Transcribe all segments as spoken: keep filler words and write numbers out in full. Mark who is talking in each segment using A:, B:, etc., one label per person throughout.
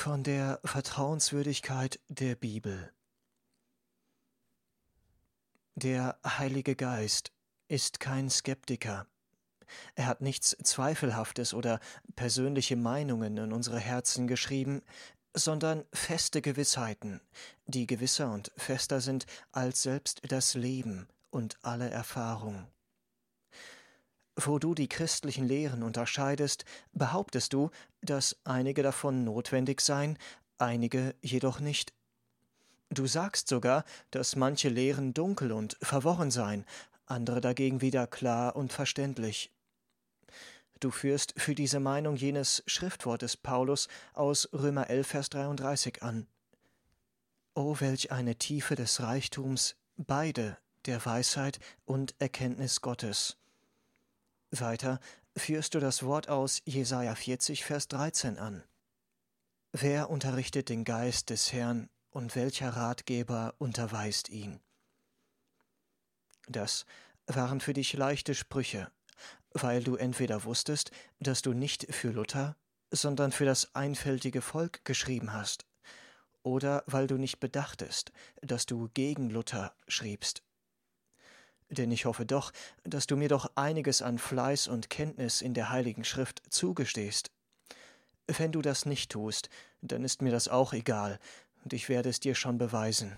A: Von der Vertrauenswürdigkeit der Bibel. Der Heilige Geist ist kein Skeptiker. Er hat nichts Zweifelhaftes oder persönliche Meinungen in unsere Herzen geschrieben, sondern feste Gewissheiten, die gewisser und fester sind als selbst das Leben und alle Erfahrung. Wo du die christlichen Lehren unterscheidest, behauptest du, dass einige davon notwendig seien, einige jedoch nicht. Du sagst sogar, dass manche Lehren dunkel und verworren seien, andere dagegen wieder klar und verständlich. Du führst für diese Meinung jenes Schriftwortes Paulus aus Römer elf, Vers dreiunddreißig an. O, welch eine Tiefe des Reichtums, beide der Weisheit und Erkenntnis Gottes. Weiter führst du das Wort aus Jesaja vierzig, Vers dreizehn an. Wer unterrichtet den Geist des Herrn und welcher Ratgeber unterweist ihn? Das waren für dich leichte Sprüche, weil du entweder wusstest, dass du nicht für Luther, sondern für das einfältige Volk geschrieben hast, oder weil du nicht bedachtest, dass du gegen Luther schriebst. Denn ich hoffe doch, dass du mir doch einiges an Fleiß und Kenntnis in der Heiligen Schrift zugestehst. Wenn du das nicht tust, dann ist mir das auch egal, und ich werde es dir schon beweisen.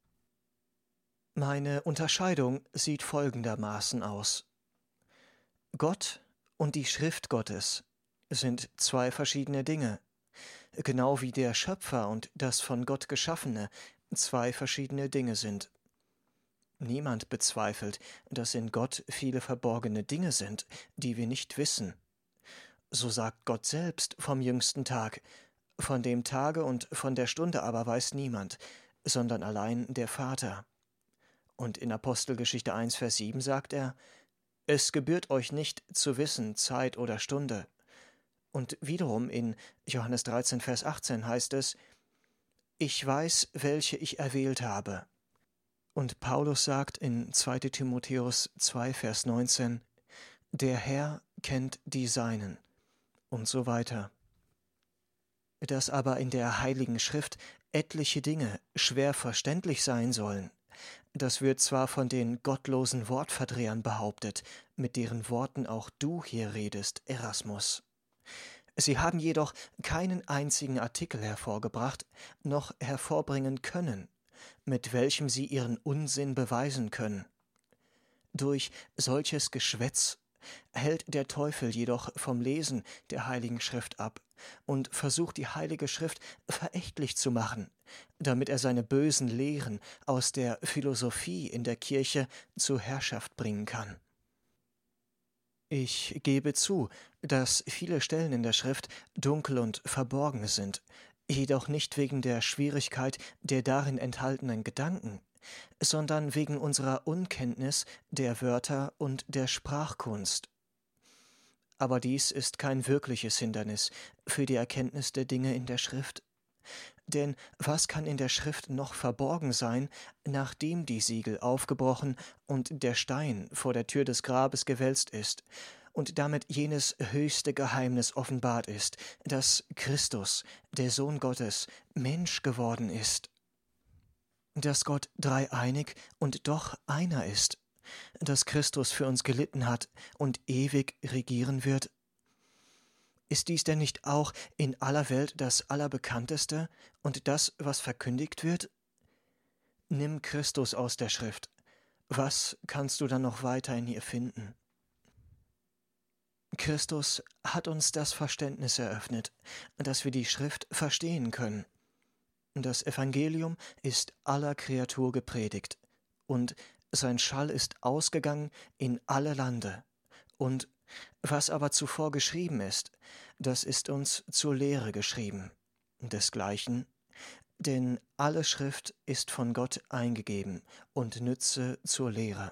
A: Meine Unterscheidung sieht folgendermaßen aus. Gott und die Schrift Gottes sind zwei verschiedene Dinge, genau wie der Schöpfer und das von Gott Geschaffene zwei verschiedene Dinge sind. Niemand bezweifelt, dass in Gott viele verborgene Dinge sind, die wir nicht wissen. So sagt Gott selbst vom jüngsten Tag, von dem Tage und von der Stunde aber weiß niemand, sondern allein der Vater. Und in Apostelgeschichte eins, Vers sieben sagt er, es gebührt euch nicht zu wissen Zeit oder Stunde. Und wiederum in Johannes dreizehn, Vers achtzehn heißt es, ich weiß, welche ich erwählt habe. Und Paulus sagt in zweiter Timotheus zwei, Vers neunzehn, der Herr kennt die Seinen und so weiter. Dass aber in der Heiligen Schrift etliche Dinge schwer verständlich sein sollen, das wird zwar von den gottlosen Wortverdrehern behauptet, mit deren Worten auch du hier redest, Erasmus. Sie haben jedoch keinen einzigen Artikel hervorgebracht, noch hervorbringen können, mit welchem sie ihren Unsinn beweisen können. Durch solches Geschwätz hält der Teufel jedoch vom Lesen der Heiligen Schrift ab und versucht die Heilige Schrift verächtlich zu machen, damit er seine bösen Lehren aus der Philosophie in der Kirche zur Herrschaft bringen kann. Ich gebe zu, dass viele Stellen in der Schrift dunkel und verborgen sind, jedoch nicht wegen der Schwierigkeit der darin enthaltenen Gedanken, sondern wegen unserer Unkenntnis der Wörter und der Sprachkunst. Aber dies ist kein wirkliches Hindernis für die Erkenntnis der Dinge in der Schrift. Denn was kann in der Schrift noch verborgen sein, nachdem die Siegel aufgebrochen und der Stein vor der Tür des Grabes gewälzt ist und damit jenes höchste Geheimnis offenbart ist, dass Christus, der Sohn Gottes, Mensch geworden ist? Dass Gott dreieinig und doch einer ist, dass Christus für uns gelitten hat und ewig regieren wird? Ist dies denn nicht auch in aller Welt das Allerbekannteste und das, was verkündigt wird? Nimm Christus aus der Schrift. Was kannst du dann noch weiter in ihr finden? Christus hat uns das Verständnis eröffnet, dass wir die Schrift verstehen können. Das Evangelium ist aller Kreatur gepredigt, und sein Schall ist ausgegangen in alle Lande. Und was aber zuvor geschrieben ist, das ist uns zur Lehre geschrieben. Desgleichen, denn alle Schrift ist von Gott eingegeben und nütze zur Lehre.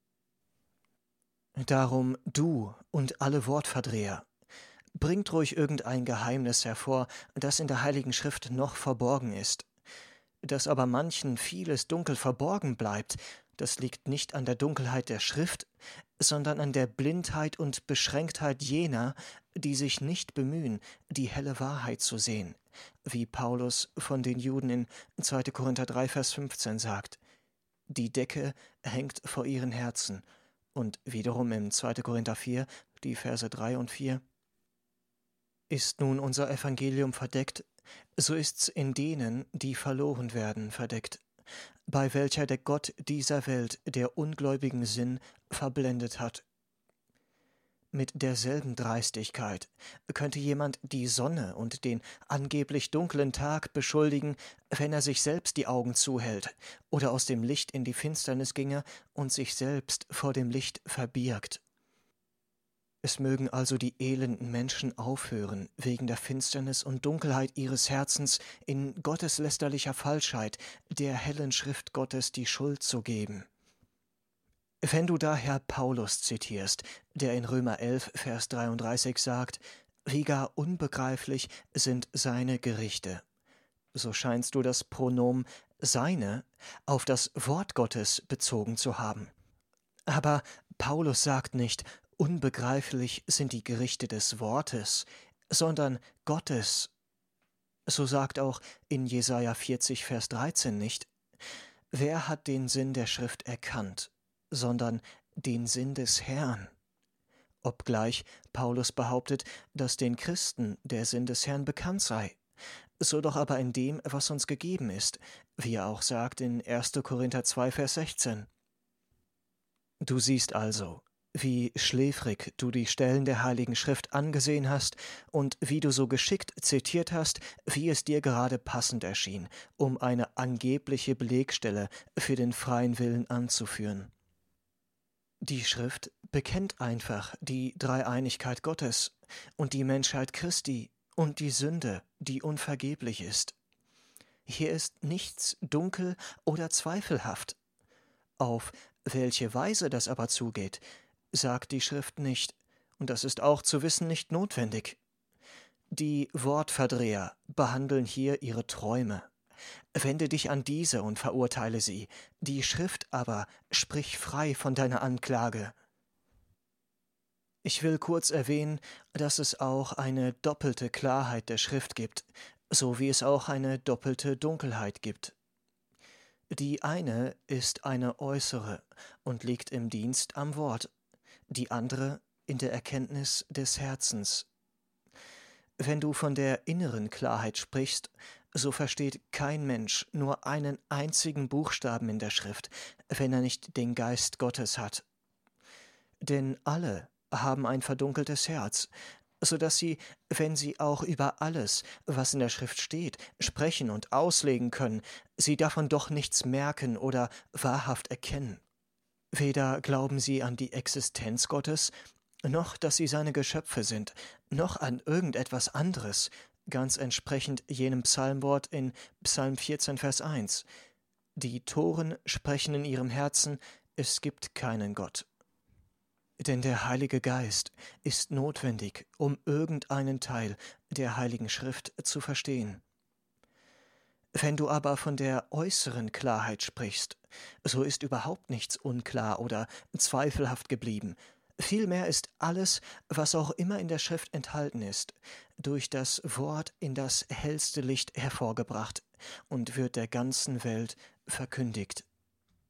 A: Darum du und alle Wortverdreher, bringt ruhig irgendein Geheimnis hervor, das in der Heiligen Schrift noch verborgen ist. Dass aber manchen vieles dunkel verborgen bleibt, das liegt nicht an der Dunkelheit der Schrift, sondern an der Blindheit und Beschränktheit jener, die sich nicht bemühen, die helle Wahrheit zu sehen, wie Paulus von den Juden in zweiter Korinther drei, Vers fünfzehn sagt. Die Decke hängt vor ihren Herzen. Und wiederum im zweiter Korinther vier, die Verse drei und vier. Ist nun unser Evangelium verdeckt, so ist's in denen, die verloren werden, verdeckt, bei welcher der Gott dieser Welt der ungläubigen Sinn verblendet hat. Mit derselben Dreistigkeit könnte jemand die Sonne und den angeblich dunklen Tag beschuldigen, wenn er sich selbst die Augen zuhält oder aus dem Licht in die Finsternis ginge und sich selbst vor dem Licht verbirgt. Es mögen also die elenden Menschen aufhören, wegen der Finsternis und Dunkelheit ihres Herzens in gotteslästerlicher Falschheit der hellen Schrift Gottes die Schuld zu geben. Wenn du daher Paulus zitierst, der in Römer elf, Vers dreiunddreißig sagt, wie gar unbegreiflich sind seine Gerichte, so scheinst du das Pronomen seine auf das Wort Gottes bezogen zu haben. Aber Paulus sagt nicht, unbegreiflich sind die Gerichte des Wortes, sondern Gottes. So sagt auch in Jesaja vierzig, Vers dreizehn nicht, wer hat den Sinn der Schrift erkannt, sondern den Sinn des Herrn. Obgleich Paulus behauptet, dass den Christen der Sinn des Herrn bekannt sei, so doch aber in dem, was uns gegeben ist, wie er auch sagt in erster Korinther zwei, Vers sechzehn. Du siehst also, wie schläfrig du die Stellen der Heiligen Schrift angesehen hast und wie du so geschickt zitiert hast, wie es dir gerade passend erschien, um eine angebliche Belegstelle für den freien Willen anzuführen. Die Schrift bekennt einfach die Dreieinigkeit Gottes und die Menschheit Christi und die Sünde, die unvergeblich ist. Hier ist nichts dunkel oder zweifelhaft. Auf welche Weise das aber zugeht, sagt die Schrift nicht, und das ist auch zu wissen nicht notwendig. Die Wortverdreher behandeln hier ihre Träume. Wende dich an diese und verurteile sie. Die Schrift aber sprich frei von deiner Anklage. Ich will kurz erwähnen, dass es auch eine doppelte Klarheit der Schrift gibt, so wie es auch eine doppelte Dunkelheit gibt. Die eine ist eine äußere und liegt im Dienst am Wort, die andere in der Erkenntnis des Herzens. Wenn du von der inneren Klarheit sprichst, so versteht kein Mensch nur einen einzigen Buchstaben in der Schrift, wenn er nicht den Geist Gottes hat. Denn alle haben ein verdunkeltes Herz, so dass sie, wenn sie auch über alles, was in der Schrift steht, sprechen und auslegen können, sie davon doch nichts merken oder wahrhaft erkennen. Weder glauben sie an die Existenz Gottes, noch dass sie seine Geschöpfe sind, noch an irgendetwas anderes, ganz entsprechend jenem Psalmwort in Psalm vierzehn, Vers eins. Die Toren sprechen in ihrem Herzen, es gibt keinen Gott. Denn der Heilige Geist ist notwendig, um irgendeinen Teil der Heiligen Schrift zu verstehen. Wenn du aber von der äußeren Klarheit sprichst, so ist überhaupt nichts unklar oder zweifelhaft geblieben. Vielmehr ist alles, was auch immer in der Schrift enthalten ist, durch das Wort in das hellste Licht hervorgebracht und wird der ganzen Welt verkündigt.